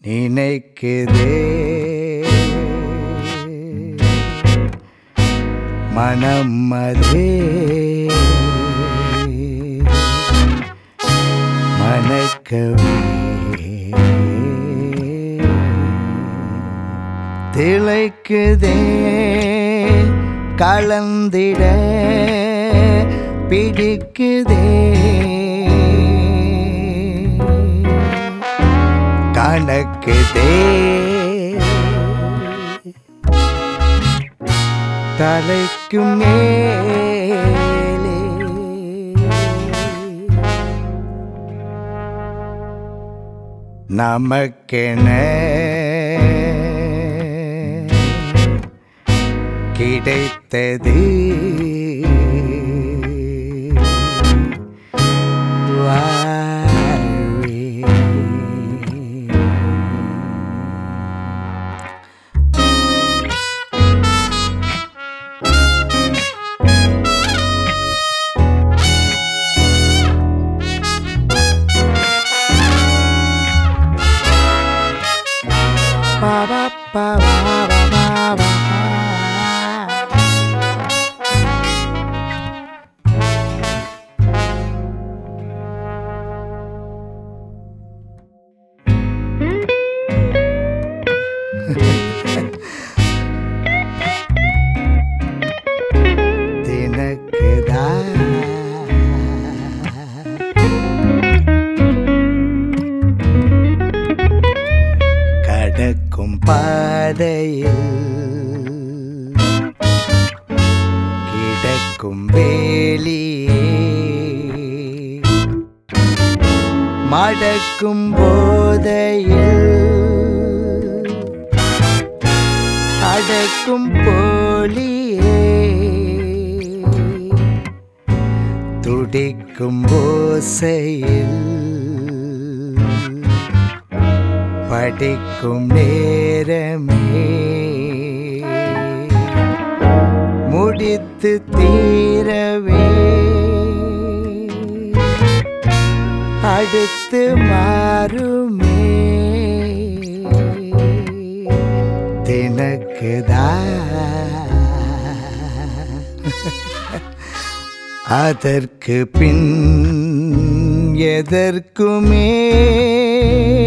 நினைக்குதே மனம் அதே மணக்கவே திளைக்குதே கலந்திட பிடிக்குதே கணக்குதே தலைக்கு மேலே நமக்கென கிடைத்தது தினக்குதா கடக்கும் பாதையில் கிடக்கும் வேலியே மடக்கும் போதையில் அடக்கும் போலியே துடிக்கும் ஓசையில் படிக்கும் நேரமே முடித்து தீரவே அடுத்து மாறுமே தினக்குதா அதற்கு பின் எதற்குமே